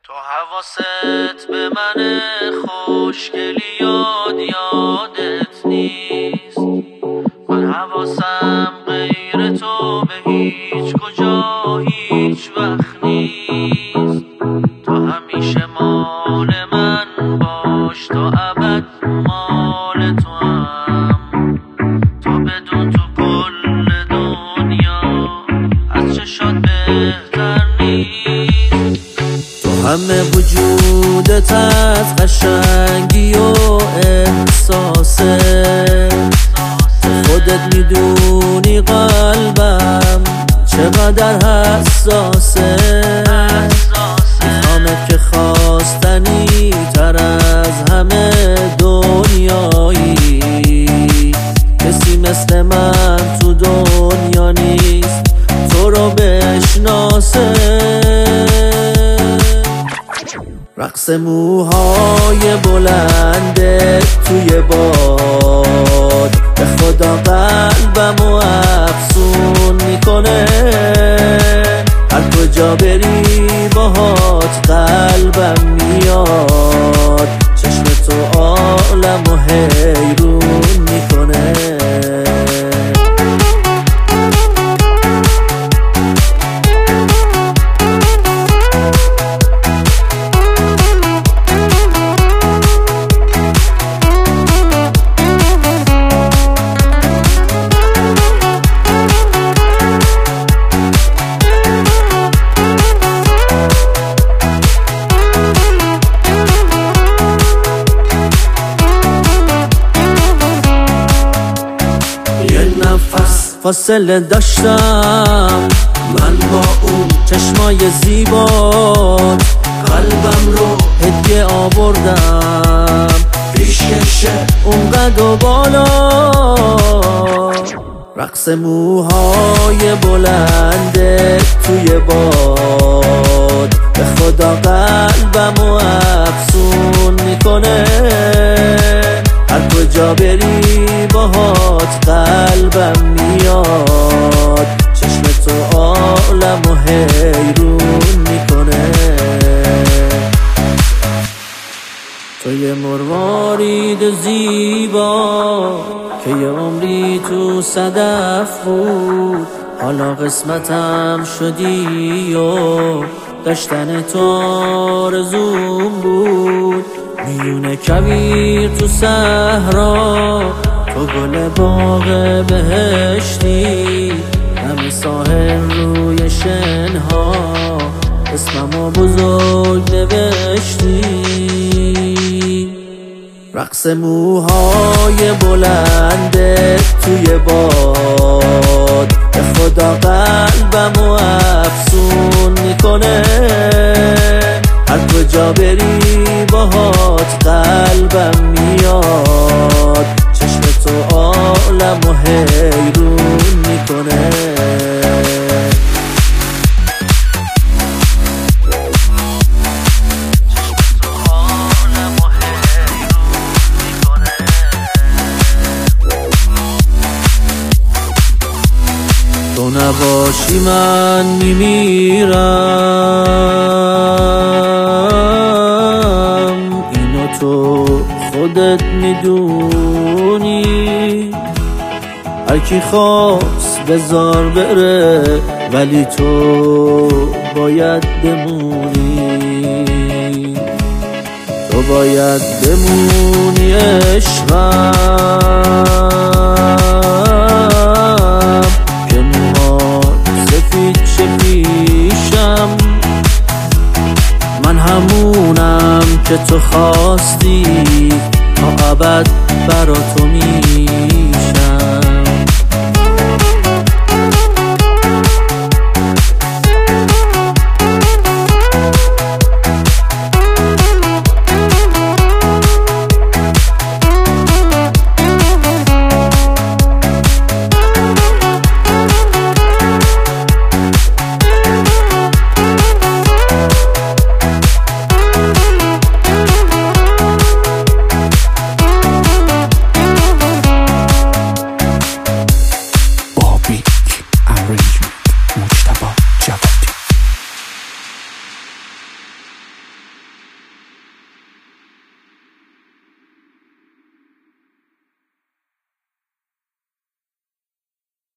تو حواست به من خوشگلی یادت نیست، من حواسم غیر تو به هیچ کجا هیچ وقت نیست. تو همیشه مال من باش، تا ابد مال تو هم. تو بدون تو کل دنیا از چشات بهتر نیست. تو همه وجودت از قشنگی و احساسه، خودت میدونی قلبم چقدر حساسه. میخوامت که خواستنی تر از همه دنیایی، کسی مثل من تو دنیا نیست تو رو بشناسه. رقص موهای بلنده توی باد به خدا قلبمو افسون میکنه. هر کجا بری باهات قلبم میاد، چشم تو عالمو حیرون میکنه. فاصله داشتم من با اون چشمای زیبات، قلبم رو هدیه آوردم پیشکشه اونقدر و بالا. رقص موهای بلنده توی باد به خدا قلبمو افسون میکنه. هر کجا بری باهات قلبم میاد، چشم تو عالمو حیرون میکنه. تو یه مروارید زیبا که یه عمری تو صدف بود، حالا قسمتم شدی و داشتن تو آرزوم بود. میونه کویر تو صحرا، تو گل باغ بهشتی، همه ساحل روی شنها اسممو بزرگ نوشتی. رقص موهای بلنده توی باد به خدا قلبمو افسون میکنه. هر کجا بری باهات قلبم میاد، چشم تو عالمو حیرون میکنه. تو نباشی من میمیرم، اینو تو خودت میدونی. هر کی خواست بذار بره، ولی تو باید بمونی. تو باید بمونی عشقم، که موهات سفید چه پیشم. من همونم که تو خواستی، تا ابد برا تو